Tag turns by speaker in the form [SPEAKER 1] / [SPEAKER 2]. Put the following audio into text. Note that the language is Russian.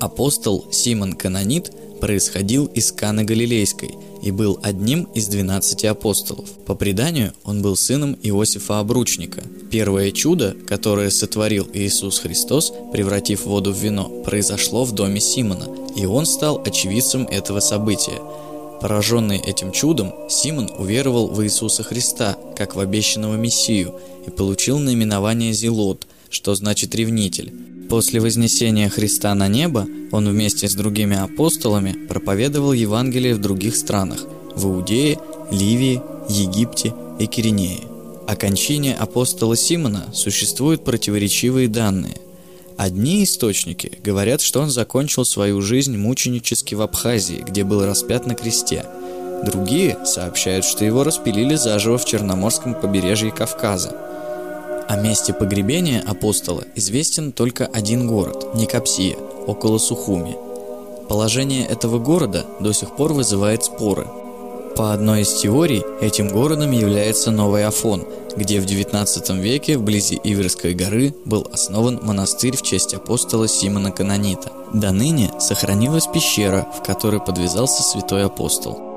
[SPEAKER 1] Апостол Симон Канонит происходил из Каны Галилейской и был одним из 12 апостолов. По преданию, он был сыном Иосифа Обручника. Первое чудо, которое сотворил Иисус Христос, превратив воду в вино, произошло в доме Симона, и он стал очевидцем этого события. Пораженный этим чудом, Симон уверовал в Иисуса Христа, как в обещанного Мессию, и получил наименование Зелот, что значит «ревнитель». После вознесения Христа на небо он вместе с другими апостолами проповедовал Евангелие в других странах – в Иудее, Ливии, Египте и Киринее. О кончине апостола Симона существуют противоречивые данные. Одни источники говорят, что он закончил свою жизнь мученически в Абхазии, где был распят на кресте. Другие сообщают, что его распилили заживо в Черноморском побережье Кавказа. О месте погребения апостола известен только один город – Никопсия, около Сухуми. Положение этого города до сих пор вызывает споры. По одной из теорий, этим городом является Новый Афон, где в XIX веке вблизи Иверской горы был основан монастырь в честь апостола Симона Канонита. До ныне сохранилась пещера, в которой подвязался святой апостол.